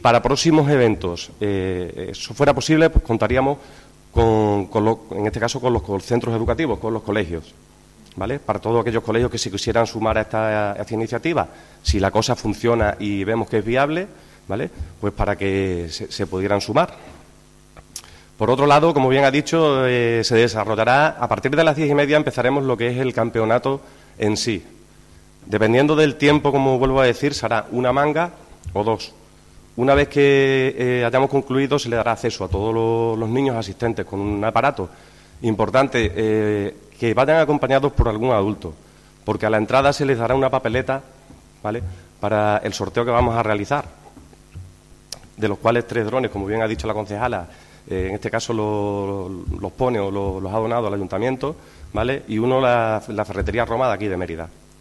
Para próximos eventos, eso fuera posible, pues contaríamos en este caso con los centros educativos, con los colegios, ¿vale? Para todos aquellos colegios que se quisieran sumar a esta iniciativa, si la cosa funciona y vemos que es viable, ¿vale? Pues para que se pudieran sumar. Por otro lado, como bien ha dicho, se desarrollará, a partir de las 10:30 empezaremos lo que es el campeonato en sí. Dependiendo del tiempo, como vuelvo a decir, será una manga o dos. Una vez que hayamos concluido, se le dará acceso a todos los niños asistentes con un aparato importante, que vayan acompañados por algún adulto, porque a la entrada se les dará una papeleta, ¿vale?, para el sorteo que vamos a realizar, de los cuales 3 drones, como bien ha dicho la concejala, en este caso los pone o los ha donado al ayuntamiento, ¿vale?, y uno la Ferretería Roma de aquí de Mérida.